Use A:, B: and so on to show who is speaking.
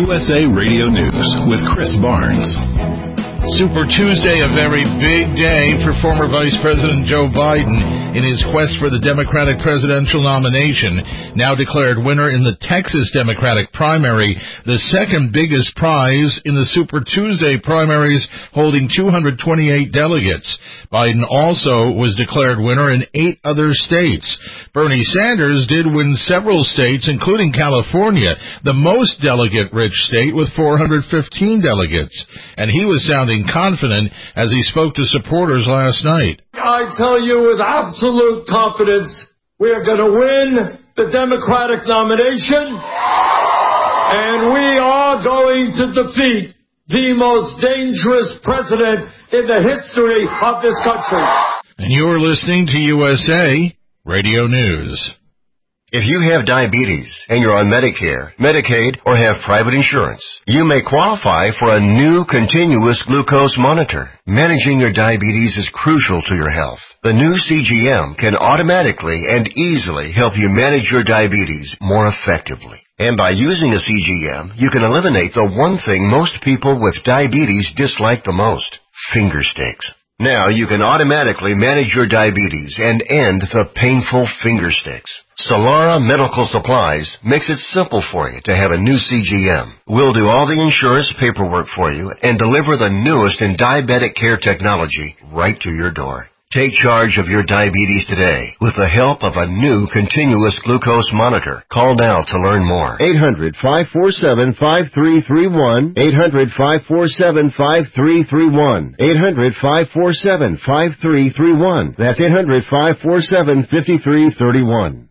A: USA Radio News with Chris Barnes.
B: Super Tuesday, a very big day for former Vice President Joe Biden in his quest for the Democratic presidential nomination. Now declared winner in the Texas Democratic primary, the second biggest prize in the Super Tuesday primaries, holding 228 delegates. Biden also was declared winner in 8 other states. Bernie Sanders did win several states, including California, the most delegate-rich state with 415 delegates. And he was sounding confident as he spoke to supporters last night.
C: I tell you with absolute confidence, we are going to win the Democratic nomination, and we are going to defeat the most dangerous president in the history of this country.
B: And you're listening to USA Radio News.
D: If you have diabetes and you're on Medicare, Medicaid, or have private insurance, you may qualify for a new continuous glucose monitor. Managing your diabetes is crucial to your health. The new CGM can automatically and easily help you manage your diabetes more effectively. And by using a CGM, you can eliminate the one thing most people with diabetes dislike the most: finger sticks. Now you can automatically manage your diabetes and end the painful finger sticks. Solara Medical Supplies makes it simple for you to have a new CGM. We'll do all the insurance paperwork for you and deliver the newest in diabetic care technology right to your door. Take charge of your diabetes today with the help of a new continuous glucose monitor. Call now to learn more.
E: 800-547-5331. 800-547-5331. 800-547-5331. That's 800-547-5331.